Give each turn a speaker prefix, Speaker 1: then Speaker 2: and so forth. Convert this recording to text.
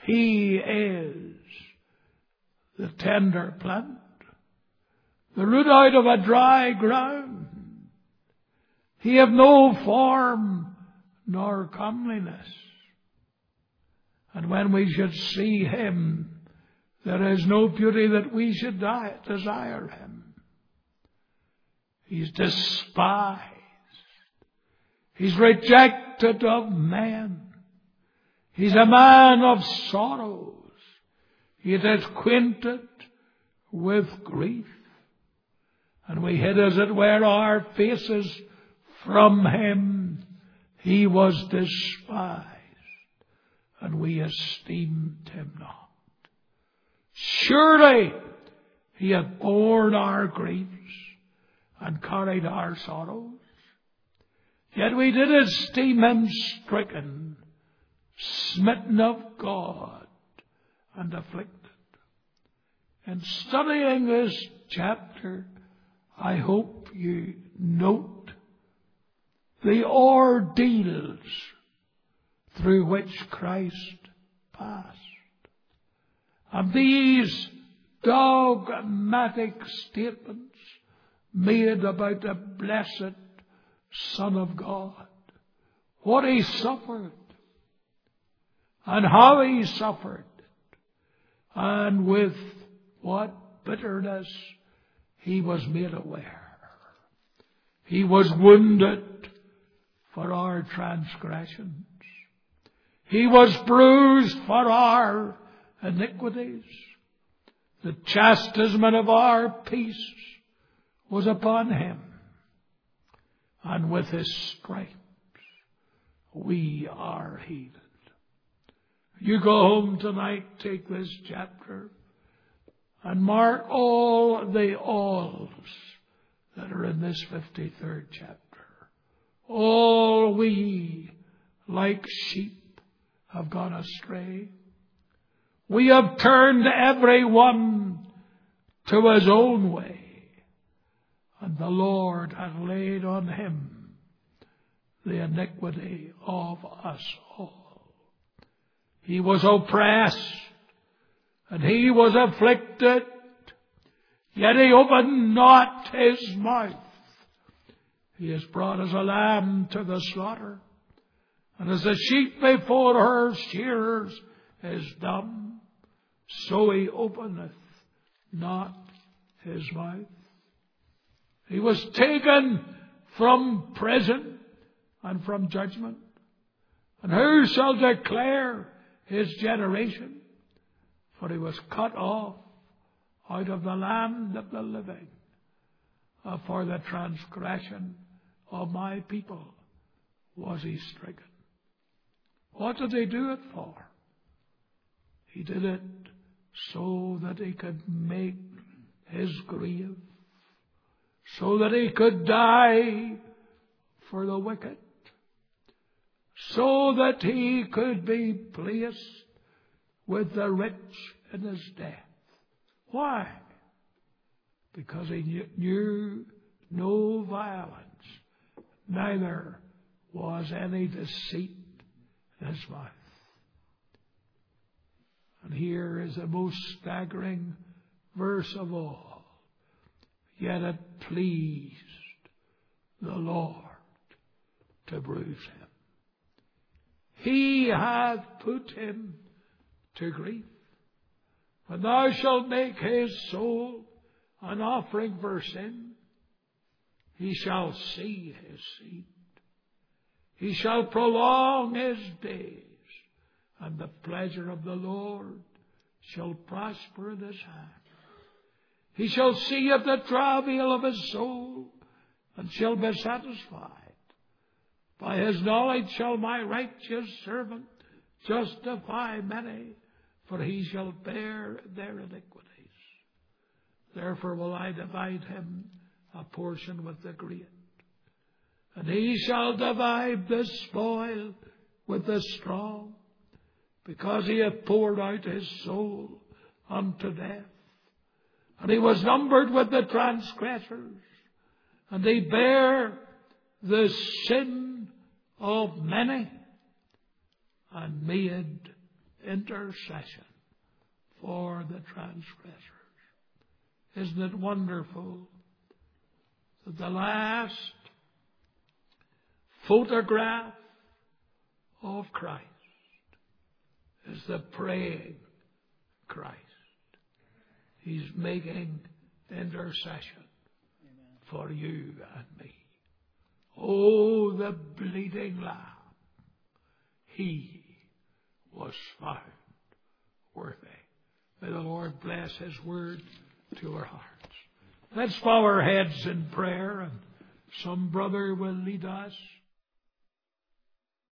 Speaker 1: He is the tender plant, the root out of a dry ground. He have no form nor comeliness. And when we should see him, there is no beauty that we should desire him. He's despised. He's rejected of men. He's a man of sorrows. He is acquainted with grief. And we hid, as it were, our faces from him. He was despised, and we esteemed him not. Surely he hath borne our griefs and carried our sorrows. Yet we did esteem him stricken, smitten of God, and afflicted. In studying this chapter, I hope you note the ordeals through which Christ passed. And these dogmatic statements made about the blessed Son of God, what he suffered, and how he suffered, and with what bitterness he was made aware. He was wounded for our transgressions. He was bruised for our iniquities. The chastisement of our peace was upon him, and with his stripes we are healed. You go home tonight, take this chapter, and mark all the alls that are in this 53rd chapter. All we, like sheep, have gone astray. We have turned every one to his own way, and the Lord hath laid on him the iniquity of us all. He was oppressed, and he was afflicted, yet he opened not his mouth. He is brought as a lamb to the slaughter, and as a sheep before her shearers is dumb, so he openeth not his mouth. He was taken from prison and from judgment. And who shall declare his generation? For he was cut off out of the land of the living. For the transgression of my people was he stricken. What did he do it for? He did it so that he could make his grave, so that he could die for the wicked, so that he could be placed with the rich in his death. Why? Because he knew no violence, neither was any deceit in his mouth. And here is the most staggering verse of all. Yet it pleased the Lord to bruise him. He hath put him to grief. When thou shalt make his soul an offering for sin, he shall see his seed. He shall prolong his days, and the pleasure of the Lord shall prosper in his hand. He shall see of the travail of his soul, and shall be satisfied. By his knowledge shall my righteous servant justify many, for he shall bear their iniquities. Therefore will I divide him a portion with the great, and he shall divide the spoil with the strong, because he hath poured out his soul unto death. And he was numbered with the transgressors, and he bare the sin of many, and made intercession for the transgressors. Isn't it wonderful that the last photograph of Christ is the praying Christ? He's making intercession for you and me. Oh, the bleeding lamb. He was found worthy. May the Lord bless His word to our hearts. Let's bow our heads in prayer, and some brother will lead us